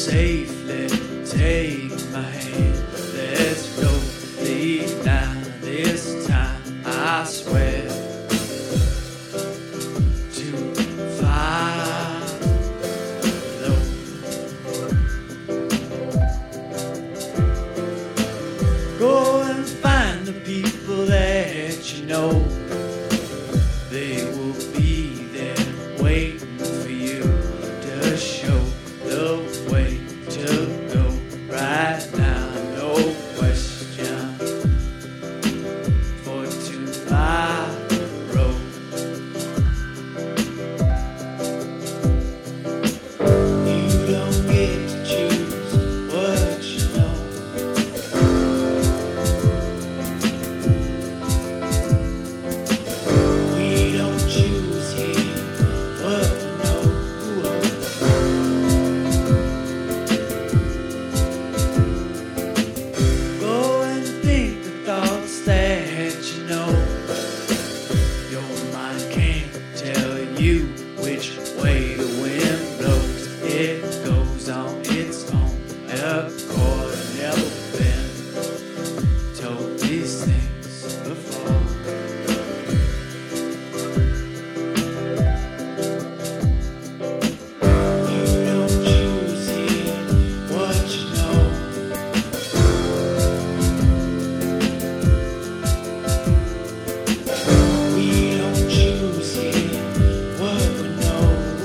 safely. Take my hand, let's go. Lead now, this time I swear to follow. Go and find the people that you know. They will be there waiting for you to show the way to go right now. No question for tomorrow. You don't get to choose what you know. We don't choose here what we know. Go and think the thoughts that you know. Your mind can't tell you which way the wind blows. It goes on its own accord. Never been told these things before. You don't choose here what you know. We don't choose here what we know.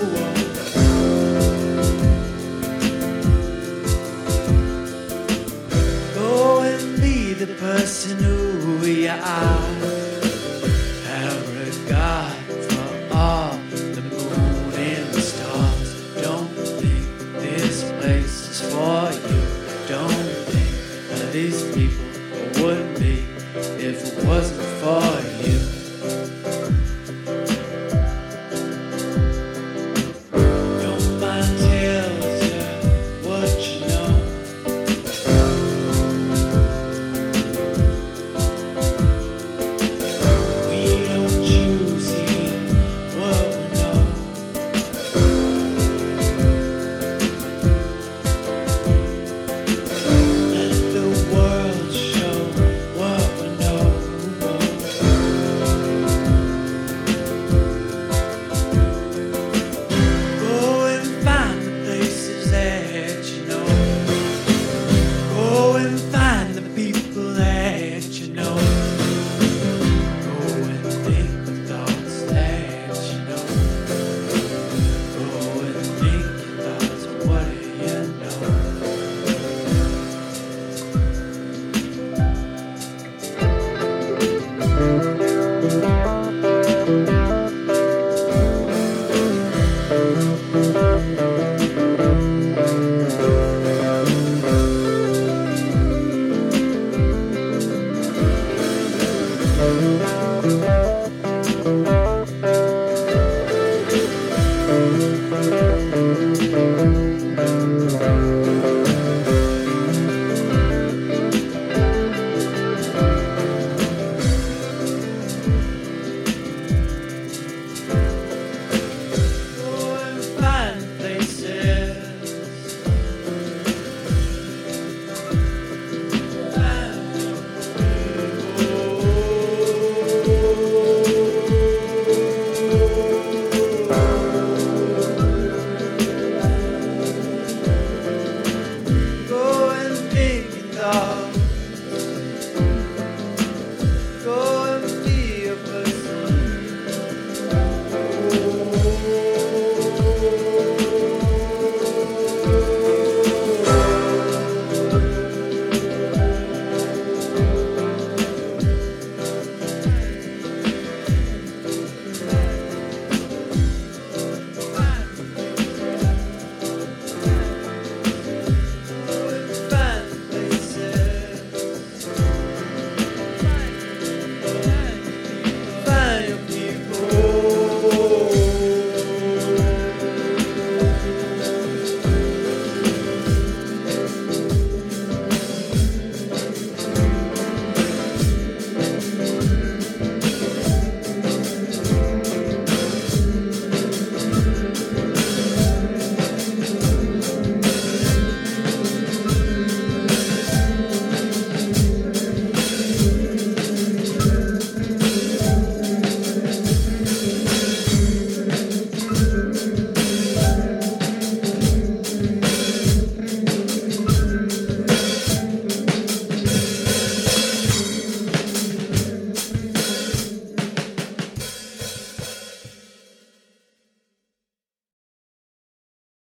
Go and be the person who you are. Have regard for all the moon and the stars. Don't think this place is for you. Don't think that these people wouldn't be if it wasn't for you. Your mind tells you what you know. We don't choose here what we know. Let the world show what we know. Go and find the places that you know. Go and find the people that you know. Go and think the thoughts that you know. Go and think your thoughts. What do you know?